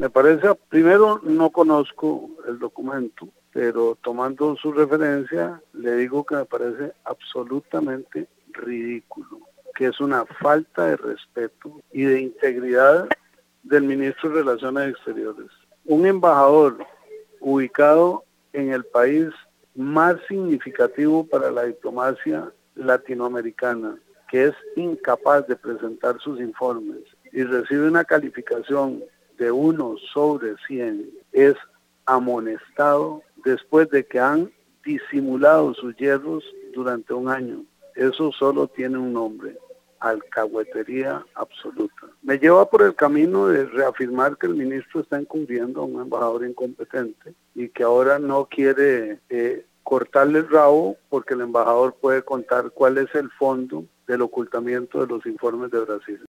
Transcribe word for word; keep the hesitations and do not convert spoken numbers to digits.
Me parece, primero no conozco el documento, pero tomando su referencia, le digo que me parece absolutamente ridículo, que es una falta de respeto y de integridad del ministro de Relaciones Exteriores. Un embajador ubicado en el país más significativo para la diplomacia latinoamericana, que es incapaz de presentar sus informes y recibe una calificación de uno sobre cien, es amonestado después de que han disimulado sus hierros durante un año. Eso solo tiene un nombre: alcahuetería absoluta. Me lleva por el camino de reafirmar que el ministro está encubriendo a un embajador incompetente y que ahora no quiere eh, cortarle el rabo porque el embajador puede contar cuál es el fondo del ocultamiento de los informes de Brasil.